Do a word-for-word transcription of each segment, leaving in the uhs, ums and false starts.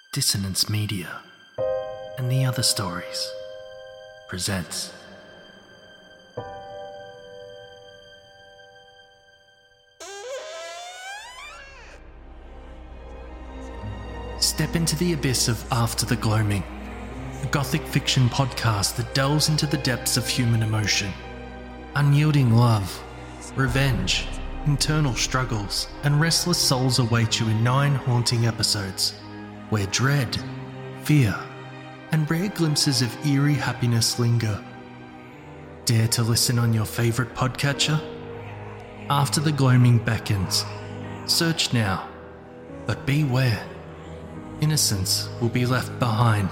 Dissonance Media and the Other Stories presents Step into the abyss of After the Gloaming, a gothic fiction podcast that delves into the depths of human emotion. Unyielding love, revenge, internal struggles, and restless souls await you in nine haunting episodes, where dread, fear, and rare glimpses of eerie happiness linger. Dare to listen on your favourite podcatcher? After the Gloaming beckons. Search now, but beware. Innocence will be left behind.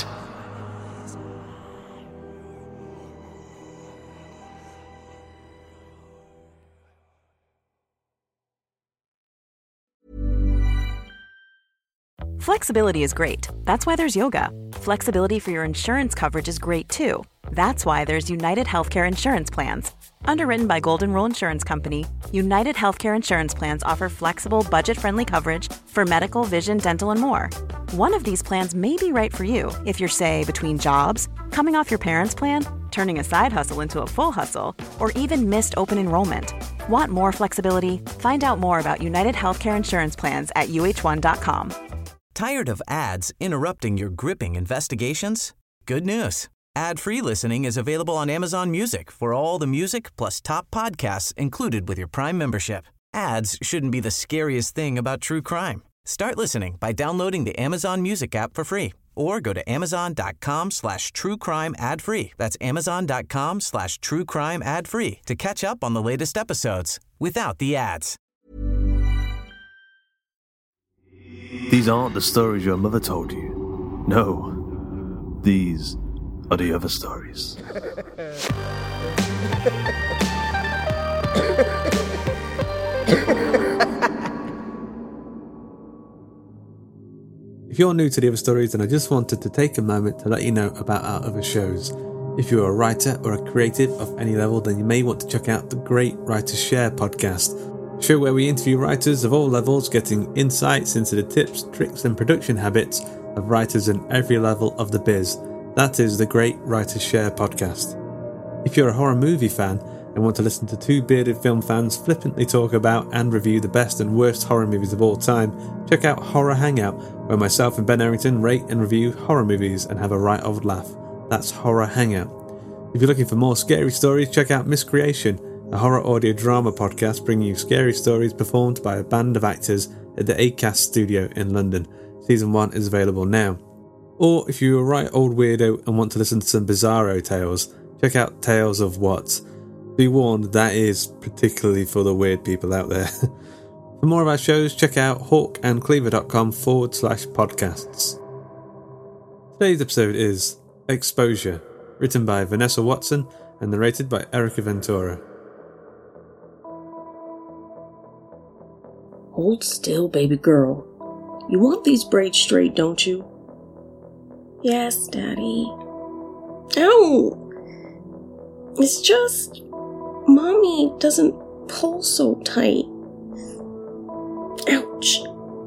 Flexibility is great. That's why there's yoga. Flexibility for your insurance coverage is great too. That's why there's United Healthcare Insurance Plans. Underwritten by Golden Rule Insurance Company, United Healthcare Insurance Plans offer flexible, budget-friendly coverage for medical, vision, dental, and more. One of these plans may be right for you if you're, say, between jobs, coming off your parents' plan, turning a side hustle into a full hustle, or even missed open enrollment. Want more flexibility? Find out more about United Healthcare Insurance Plans at U H one dot com. Tired of ads interrupting your gripping investigations? Good news. Ad-free listening is available on Amazon Music for all the music plus top podcasts included with your Prime membership. Ads shouldn't be the scariest thing about true crime. Start listening by downloading the Amazon Music app for free or go to amazon.com slash true crime ad free. That's amazon.com slash true crime ad free to catch up on the latest episodes without the ads. These aren't the stories your mother told you. No, these are the other stories. If you're new to the other stories, then I just wanted to take a moment to let you know about our other shows. If you're a writer or a creative of any level, then you may want to check out the Great Writers Share podcast, a show where we interview writers of all levels, getting insights into the tips, tricks and production habits of writers in every level of the biz. That is the Great Writers Share podcast. If you're a horror movie fan and want to listen to two bearded film fans flippantly talk about and review the best and worst horror movies of all time, check out Horror Hangout, where myself and Ben Errington rate and review horror movies and have a right old laugh. That's Horror Hangout. If you're looking for more scary stories, check out Miscreation, a horror audio drama podcast bringing you scary stories performed by a band of actors at the Acast studio in London. Season one is available now. Or if you're a right old weirdo and want to listen to some bizarro tales, check out Tales of What. Be warned, that is particularly for the weird people out there. For more of our shows, check out hawkandcleaver.com forward slash podcasts. Today's episode is Exposure, written by Vanessa Watson and narrated by Erica Ventura. Hold still, baby girl. You want these braids straight, don't you? Yes, Daddy. Ow! It's just... Mommy doesn't pull so tight. Ouch.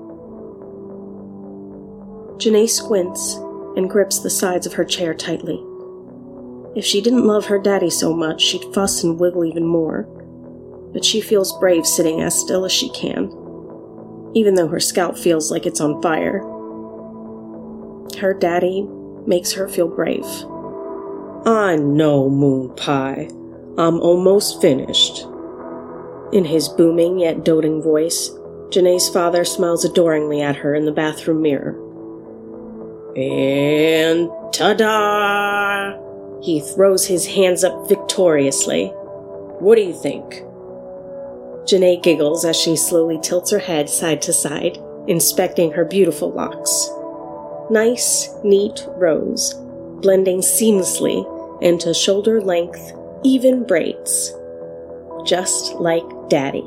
Janae squints and grips the sides of her chair tightly. If she didn't love her daddy so much, she'd fuss and wiggle even more. But she feels brave sitting as still as she can, even though her scalp feels like it's on fire. Her daddy makes her feel brave. I know, Moon Pie. I'm almost finished. In his booming yet doting voice, Janae's father smiles adoringly at her in the bathroom mirror. And ta-da! He throws his hands up victoriously. What do you think? Janae giggles as she slowly tilts her head side to side, inspecting her beautiful locks. Nice, neat rows, blending seamlessly into shoulder-length, even braids. Just like Daddy.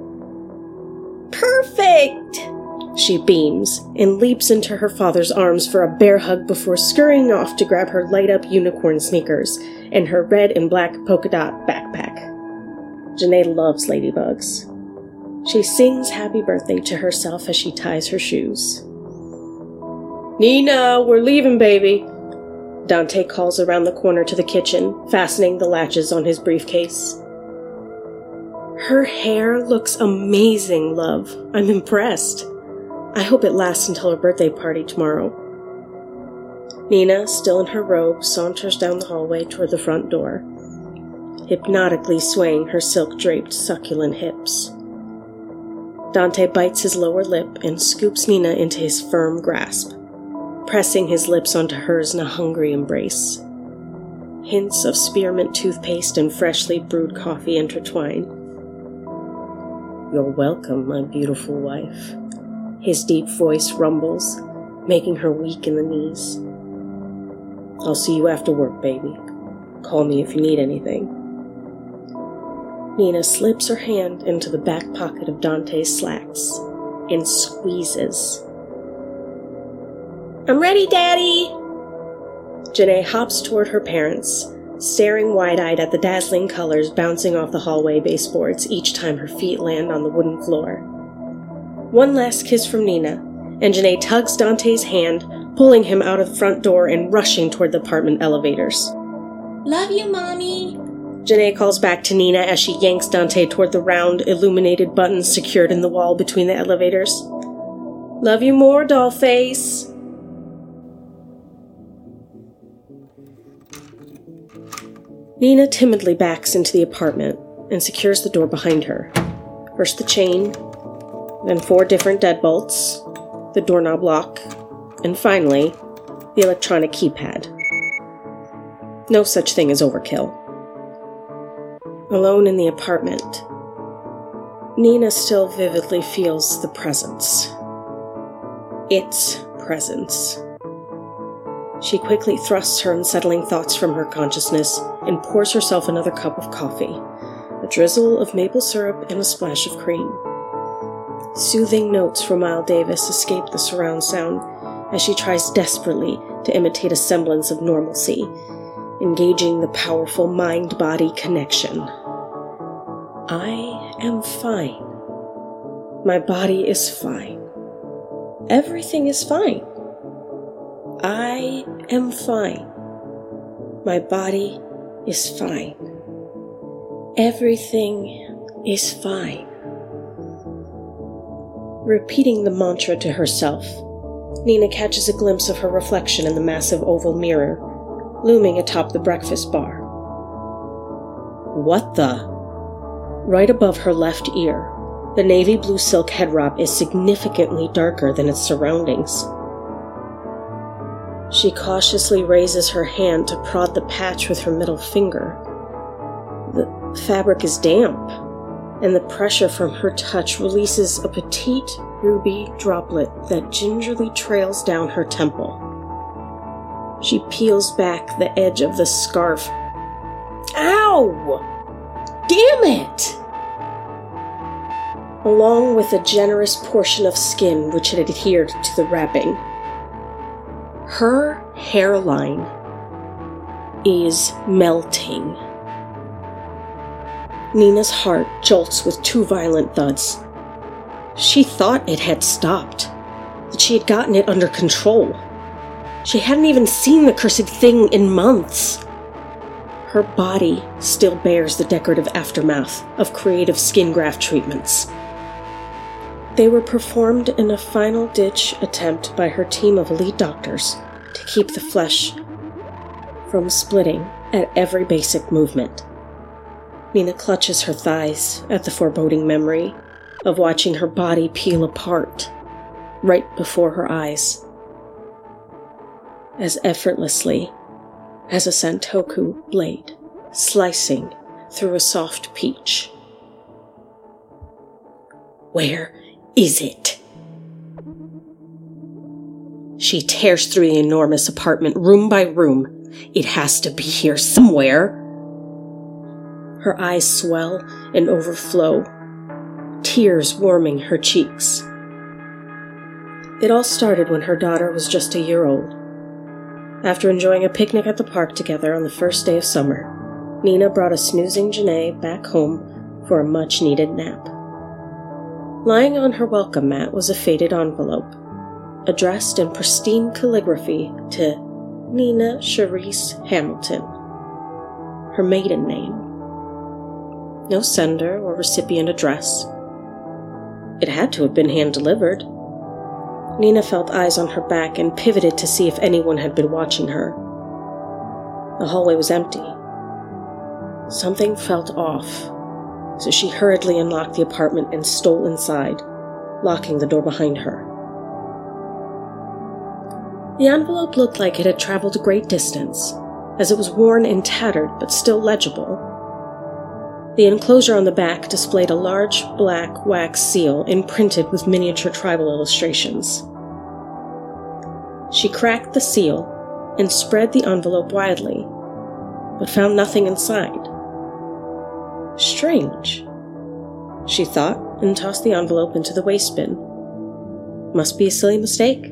Perfect! She beams and leaps into her father's arms for a bear hug before scurrying off to grab her light-up unicorn sneakers and her red and black polka dot backpack. Janae loves ladybugs. She sings happy birthday to herself as she ties her shoes. Nina, we're leaving, baby. Dante calls around the corner to the kitchen, fastening the latches on his briefcase. Her hair looks amazing, love. I'm impressed. I hope it lasts until her birthday party tomorrow. Nina, still in her robe, saunters down the hallway toward the front door, hypnotically swaying her silk-draped, succulent hips. Dante bites his lower lip and scoops Nina into his firm grasp, pressing his lips onto hers in a hungry embrace. Hints of spearmint toothpaste and freshly brewed coffee intertwine. You're welcome, my beautiful wife. His deep voice rumbles, making her weak in the knees. I'll see you after work, baby. Call me if you need anything. Nina slips her hand into the back pocket of Dante's slacks and squeezes. I'm ready, Daddy! Janae hops toward her parents, staring wide-eyed at the dazzling colors bouncing off the hallway baseboards each time her feet land on the wooden floor. One last kiss from Nina, and Janae tugs Dante's hand, pulling him out of the front door and rushing toward the apartment elevators. Love you, Mommy! Janae calls back to Nina as she yanks Dante toward the round, illuminated buttons secured in the wall between the elevators. Love you more, dollface! Nina timidly backs into the apartment and secures the door behind her. First the chain, then four different deadbolts, the doorknob lock, and finally, the electronic keypad. No such thing as overkill. Alone in the apartment, Nina still vividly feels the presence. Its presence. She quickly thrusts her unsettling thoughts from her consciousness and pours herself another cup of coffee, a drizzle of maple syrup and a splash of cream. Soothing notes from Miles Davis escape the surround sound as she tries desperately to imitate a semblance of normalcy, engaging the powerful mind-body connection. I am fine. My body is fine. Everything is fine. I am fine. My body is fine. Everything is fine. Repeating the mantra to herself, Nina catches a glimpse of her reflection in the massive oval mirror, looming atop the breakfast bar. What the? Right above her left ear, the navy blue silk head wrap is significantly darker than its surroundings. She cautiously raises her hand to prod the patch with her middle finger. The fabric is damp, and the pressure from her touch releases a petite ruby droplet that gingerly trails down her temple. She peels back the edge of the scarf. Ow! Damn it! Along with a generous portion of skin which had adhered to the wrapping. Her hairline is melting. Nina's heart jolts with two violent thuds. She thought it had stopped, that she had gotten it under control. She hadn't even seen the cursed thing in months. Her body still bears the decorative aftermath of creative skin graft treatments. They were performed in a final-ditch attempt by her team of elite doctors to keep the flesh from splitting at every basic movement. Nina clutches her thighs at the foreboding memory of watching her body peel apart right before her eyes, as effortlessly as a Santoku blade slicing through a soft peach. Where is it? She tears through the enormous apartment, room by room. It has to be here somewhere. Her eyes swell and overflow, tears warming her cheeks. It all started when her daughter was just a year old. After enjoying a picnic at the park together on the first day of summer, Nina brought a snoozing Janae back home for a much-needed nap. Lying on her welcome mat was a faded envelope, addressed in pristine calligraphy to Nina Charisse Hamilton, her maiden name. No sender or recipient address. It had to have been hand-delivered. Nina felt eyes on her back and pivoted to see if anyone had been watching her. The hallway was empty. Something felt off, so she hurriedly unlocked the apartment and stole inside, locking the door behind her. The envelope looked like it had traveled a great distance, as it was worn and tattered but still legible. The enclosure on the back displayed a large black wax seal imprinted with miniature tribal illustrations. She cracked the seal and spread the envelope widely, but found nothing inside. Strange, she thought, and tossed the envelope into the waste bin. Must be a silly mistake.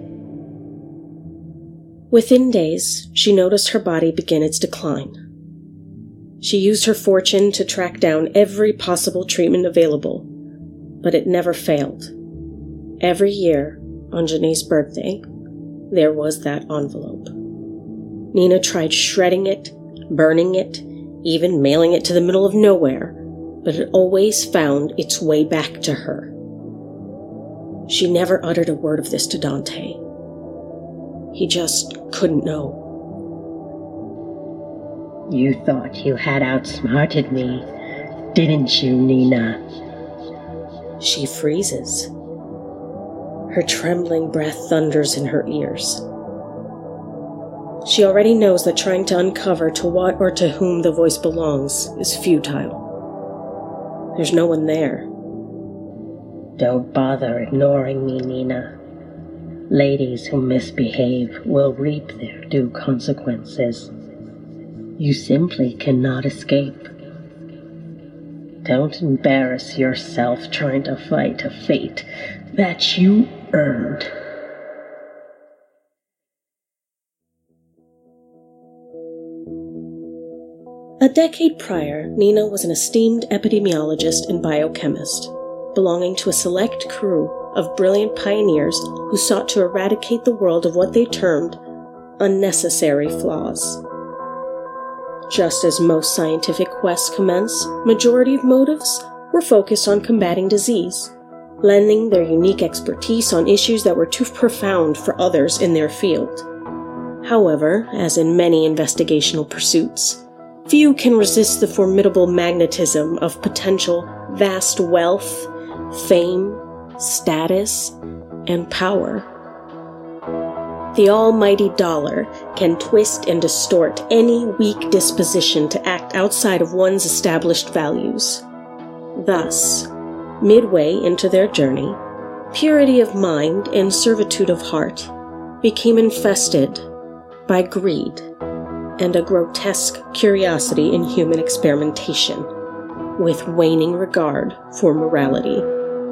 Within days, she noticed her body begin its decline. She used her fortune to track down every possible treatment available, but it never failed. Every year, on Janae's birthday, there was that envelope. Nina tried shredding it, burning it, even mailing it to the middle of nowhere, but it always found its way back to her. She never uttered a word of this to Dante. He just couldn't know. You thought you had outsmarted me, didn't you, Nina? She freezes. Her trembling breath thunders in her ears. She already knows that trying to uncover to what or to whom the voice belongs is futile. There's no one there. Don't bother ignoring me, Nina. Ladies who misbehave will reap their due consequences. You simply cannot escape. Don't embarrass yourself trying to fight a fate that you earned. A decade prior, Nina was an esteemed epidemiologist and biochemist, belonging to a select crew of brilliant pioneers who sought to eradicate the world of what they termed unnecessary flaws. Just as most scientific quests commence, majority of motives were focused on combating disease, lending their unique expertise on issues that were too profound for others in their field. However, as in many investigational pursuits, few can resist the formidable magnetism of potential vast wealth, fame, status, and power. The almighty dollar can twist and distort any weak disposition to act outside of one's established values. Thus, midway into their journey, purity of mind and servitude of heart became infested by greed and a grotesque curiosity in human experimentation, with waning regard for morality.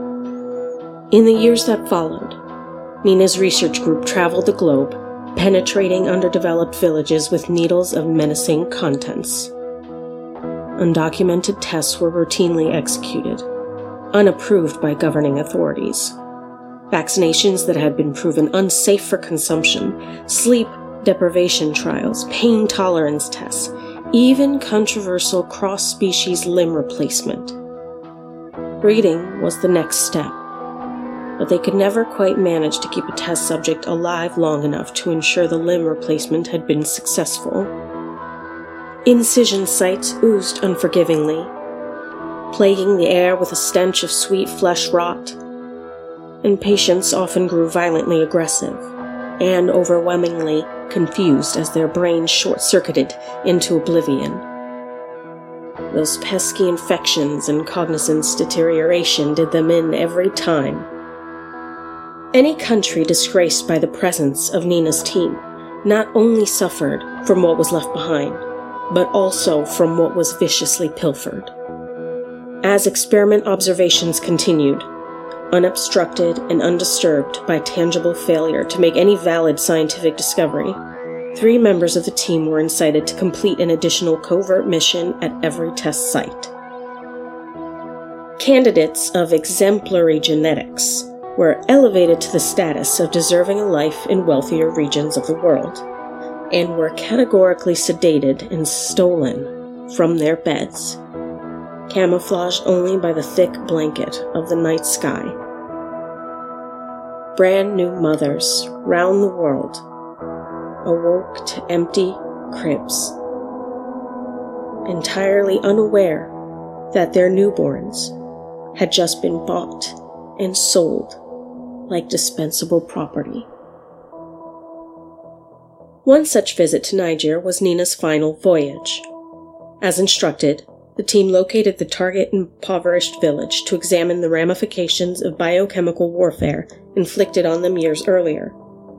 In the years that followed, Nina's research group traveled the globe, penetrating underdeveloped villages with needles of menacing contents. Undocumented tests were routinely executed, unapproved by governing authorities. Vaccinations that had been proven unsafe for consumption, sleep deprivation trials, pain tolerance tests, even controversial cross-species limb replacement. Breeding was the next step, but they could never quite manage to keep a test subject alive long enough to ensure the limb replacement had been successful. Incision sites oozed unforgivingly, plaguing the air with a stench of sweet flesh rot, and patients often grew violently aggressive and overwhelmingly confused as their brains short-circuited into oblivion. Those pesky infections and cognizance deterioration did them in every time. Any country disgraced by the presence of Nina's team not only suffered from what was left behind, but also from what was viciously pilfered. As experiment observations continued, unobstructed and undisturbed by tangible failure to make any valid scientific discovery, three members of the team were incited to complete an additional covert mission at every test site. Candidates of exemplary genetics, were elevated to the status of deserving a life in wealthier regions of the world, and were categorically sedated and stolen from their beds, camouflaged only by the thick blanket of the night sky. Brand new mothers round the world awoke to empty cribs, entirely unaware that their newborns had just been bought and sold like dispensable property. One such visit to Niger was Nina's final voyage. As instructed, the team located the target impoverished village to examine the ramifications of biochemical warfare inflicted on them years earlier,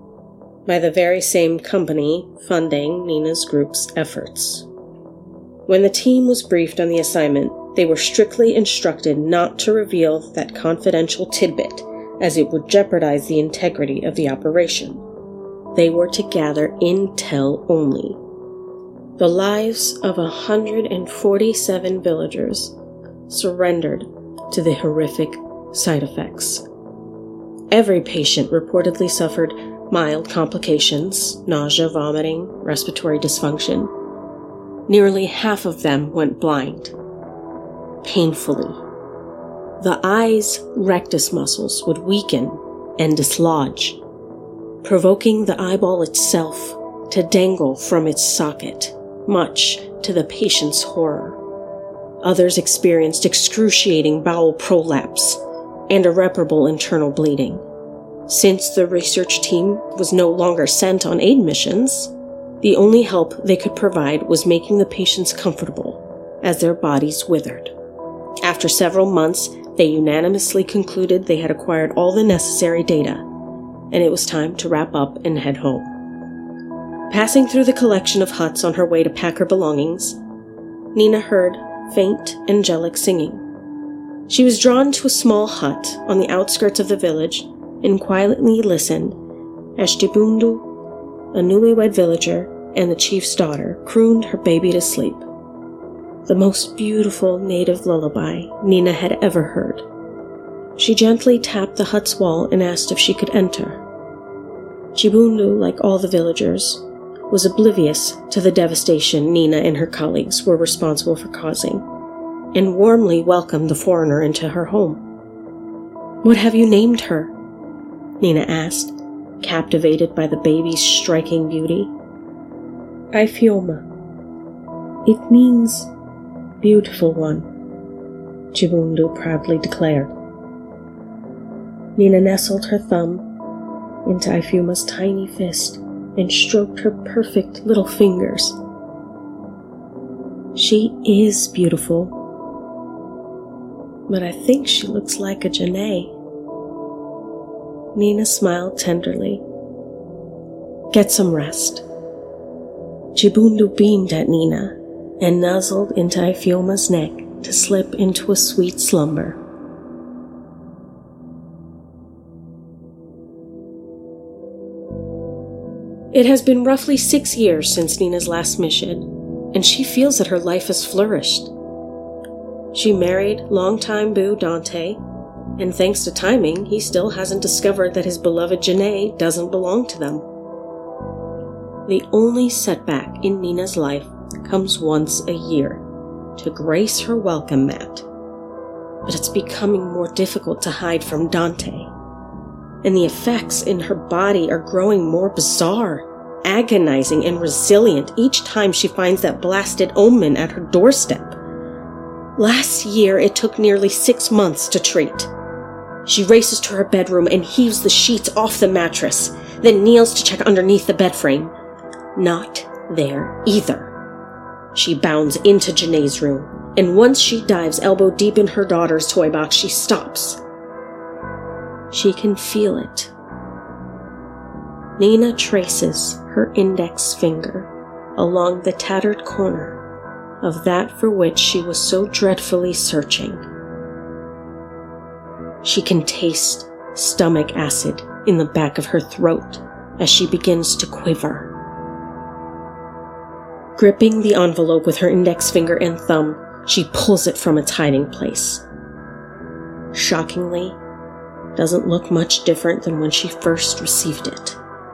by the very same company funding Nina's group's efforts. When the team was briefed on the assignment, they were strictly instructed not to reveal that confidential tidbit, as it would jeopardize the integrity of the operation. They were to gather intel only. The lives of one hundred forty-seven villagers surrendered to the horrific side effects. Every patient reportedly suffered mild complications, nausea, vomiting, respiratory dysfunction. Nearly half of them went blind, painfully. The eye's rectus muscles would weaken and dislodge, provoking the eyeball itself to dangle from its socket, much to the patient's horror. Others experienced excruciating bowel prolapse and irreparable internal bleeding. Since the research team was no longer sent on aid missions, the only help they could provide was making the patients comfortable as their bodies withered. After several months, they unanimously concluded they had acquired all the necessary data, and it was time to wrap up and head home. Passing through the collection of huts on her way to pack her belongings, Nina heard faint, angelic singing. She was drawn to a small hut on the outskirts of the village and quietly listened as Chibundu, a newlywed villager, and the chief's daughter crooned her baby to sleep. The most beautiful native lullaby Nina had ever heard. She gently tapped the hut's wall and asked if she could enter. Chibundu, like all the villagers, was oblivious to the devastation Nina and her colleagues were responsible for causing, and warmly welcomed the foreigner into her home. "What have you named her?" Nina asked, captivated by the baby's striking beauty. "Ifeoma. It means beautiful one," Chibundu proudly declared. Nina nestled her thumb into Ifeoma's tiny fist and stroked her perfect little fingers. "She is beautiful, but I think she looks like a Janae." Nina smiled tenderly. "Get some rest." Chibundu beamed at Nina and nuzzled into Ifeoma's neck to slip into a sweet slumber. It has been roughly six years since Nina's last mission, and she feels that her life has flourished. She married longtime beau Dante, and thanks to timing, he still hasn't discovered that his beloved Janae doesn't belong to them. The only setback in Nina's life comes once a year, to grace her welcome mat. But it's becoming more difficult to hide from Dante, and the effects in her body are growing more bizarre, agonizing, and resilient each time she finds that blasted omen at her doorstep. Last year, it took nearly six months to treat. She races to her bedroom and heaves the sheets off the mattress, then kneels to check underneath the bed frame. Not there either. She bounds into Janae's room, and once she dives elbow deep in her daughter's toy box, she stops. She can feel it. Nina traces her index finger along the tattered corner of that for which she was so dreadfully searching. She can taste stomach acid in the back of her throat as she begins to quiver. Gripping the envelope with her index finger and thumb, she pulls it from its hiding place. Shockingly, doesn't look much different than when she first received it.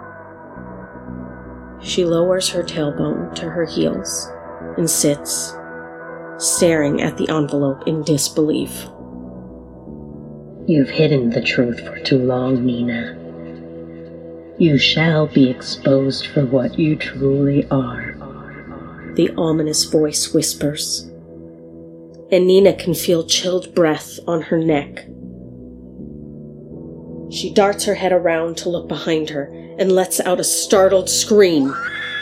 She lowers her tailbone to her heels and sits, staring at the envelope in disbelief. You've hidden the truth for too long, Nina. You shall be exposed for what you truly are. The ominous voice whispers, and Nina can feel chilled breath on her neck. She darts her head around to look behind her and lets out a startled scream.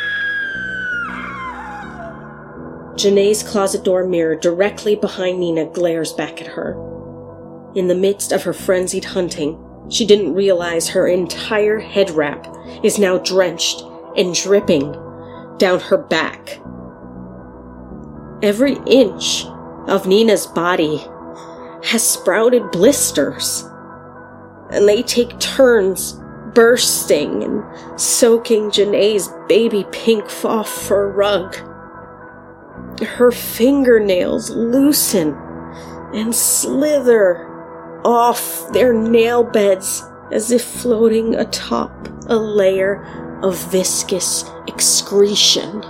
Janae's closet door mirror directly behind Nina glares back at her. In the midst of her frenzied hunting, she didn't realize her entire head wrap is now drenched and dripping down her back. Every inch of Nina's body has sprouted blisters, and they take turns bursting and soaking Janae's baby pink faux fur rug. Her fingernails loosen and slither off their nail beds as if floating atop a layer of viscous excretion.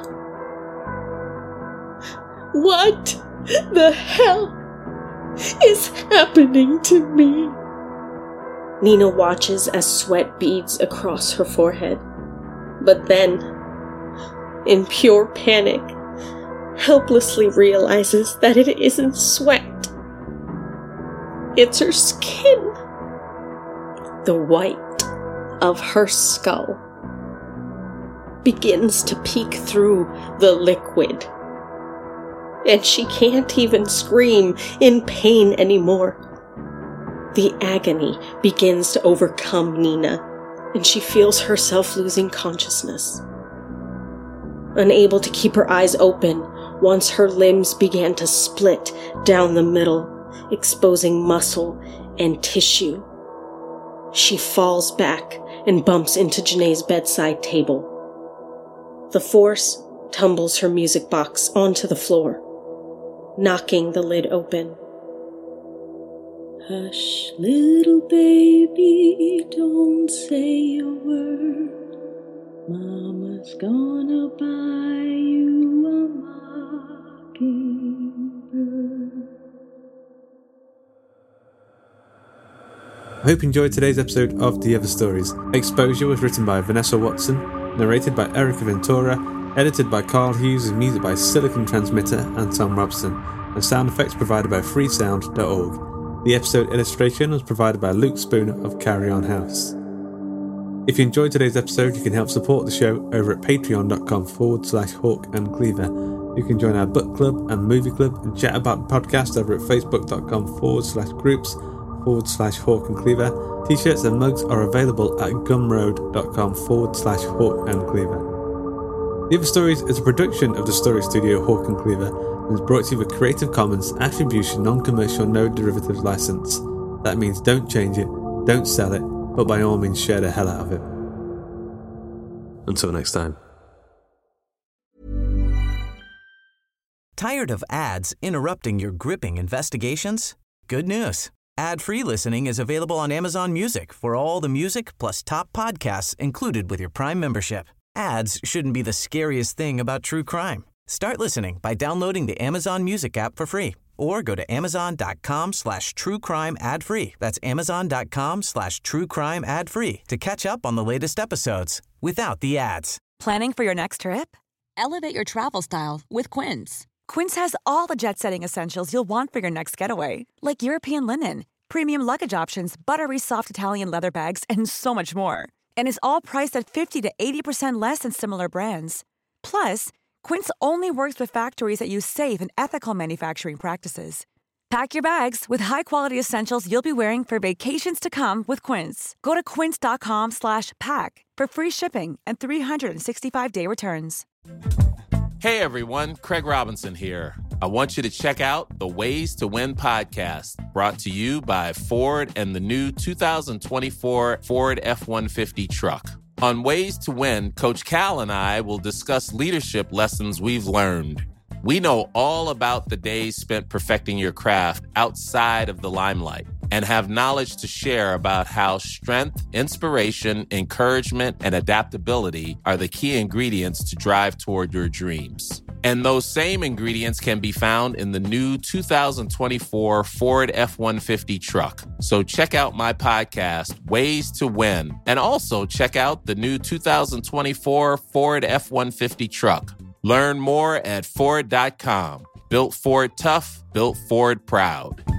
What the hell is happening to me? Nina watches as sweat beads across her forehead, but then, in pure panic, helplessly realizes that it isn't sweat. It's her skin. The white of her skull begins to peek through the liquid, and she can't even scream in pain anymore. The agony begins to overcome Nina, and she feels herself losing consciousness. Unable to keep her eyes open, once her limbs began to split down the middle, exposing muscle and tissue. She falls back and bumps into Janae's bedside table. The force tumbles her music box onto the floor, knocking the lid open. Hush, little baby, don't say a word. Mama's gonna buy you a mockingbird. I hope you enjoyed today's episode of The Other Stories. Exposure was written by Vanessa Watson, narrated by Erica Ventura, edited by Carl Hughes, and music by Silicon Transmitter and Tom Robson, and sound effects provided by freesound dot org. The episode illustration was provided by Luke Spooner of Carry On House. If you enjoyed today's episode, you can help support the show over at patreon.com forward slash Hawk and Cleaver. You can join our book club and movie club and chat about the podcast over at facebook.com forward slash groups forward slash Hawk and Cleaver. T-shirts and mugs are available at gumroad.com forward slash Hawk and Cleaver. The Other Stories is a production of the Story Studio Hawk and Cleaver and is brought to you with Creative Commons Attribution Non-Commercial No Derivatives License. That means don't change it, don't sell it, but by all means share the hell out of it. Until next time. Tired of ads interrupting your gripping investigations? Good news. Ad-free listening is available on Amazon Music for all the music plus top podcasts included with your Prime membership. Ads shouldn't be the scariest thing about true crime. Start listening by downloading the Amazon Music app for free or go to amazon.com slash true crime ad free. That's amazon.com slash true crime ad free to catch up on the latest episodes without the ads. Planning for your next trip? Elevate your travel style with Quince. Quince has all the jet-setting essentials you'll want for your next getaway, like European linen, premium luggage options, buttery soft Italian leather bags, and so much more. And is all priced at fifty to eighty percent less than similar brands. Plus, Quince only works with factories that use safe and ethical manufacturing practices. Pack your bags with high-quality essentials you'll be wearing for vacations to come with Quince. Go to quince.com slash pack for free shipping and three sixty-five day returns. Hey everyone, Craig Robinson here. I want you to check out the Ways to Win podcast, brought to you by Ford and the new two thousand twenty-four Ford F one fifty truck. On Ways to Win, Coach Cal and I will discuss leadership lessons we've learned. We know all about the days spent perfecting your craft outside of the limelight. and have knowledge to share about how strength, inspiration, encouragement, and adaptability are the key ingredients to drive toward your dreams. And those same ingredients can be found in the new two thousand twenty-four Ford F one fifty truck. So check out my podcast, Ways to Win, and also check out the new two thousand twenty-four Ford F one fifty truck. Learn more at Ford dot com. Built Ford tough, built Ford proud.